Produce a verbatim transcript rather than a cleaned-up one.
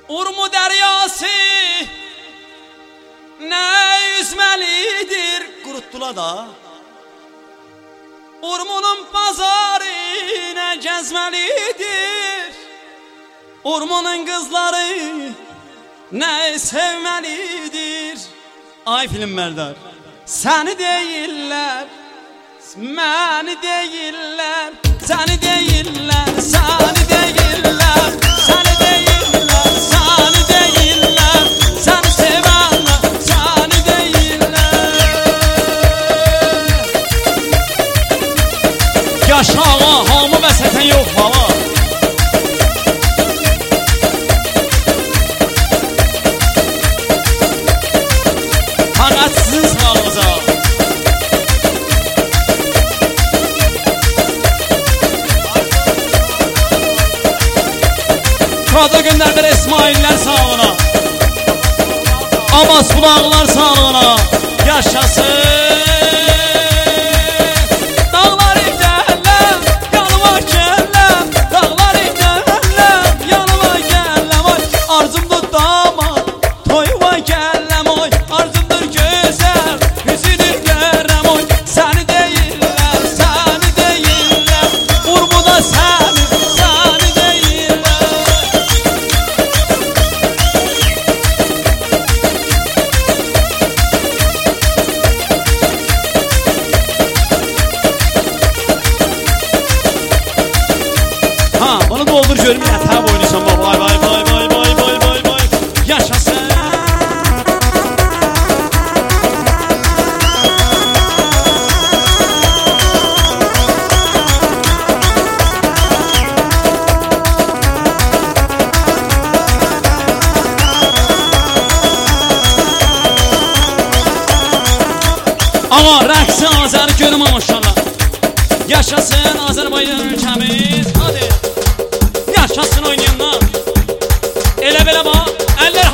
Urmu deryası ne yüzmelidir kuruttular da. Urmunun pazarı ne gezmelidir. Urmunun kızları ne sevmelidir. Ay film Merdar, seni değiller, məni değiller, seni değiller, seni değiller, seni değiller, seni değiller, seni sevenler, seni değiller. Yaşa ağa, hamı və sətən yox baba. Faqat sizin sağlığınıza. Kadı günlerdir İsmail'ler sağlığına, Abbas kulağlar sağlığına. Yaşasın. Dağlar giderler, yanıma gelirler. Dağlar giderler, yanıma gelirler. Oy arzumdur damat, toyuma gelirəm. Oy arzumdur güzel, yüzünü görəm. Oy seni değiller, seni değiller. Urmuda seni, seni değiller. Ha, bunu doldur görüm yatağa boyunaysan baba. Vay vay vay vay vay vay vay vay. Yaşasın. Ama rəqsi Azər görüm maşallah. Yaşasın Azərbaycan ülkəmiz. Hadi. Yaşasın oynayanlar. Elə belə bax. Əllər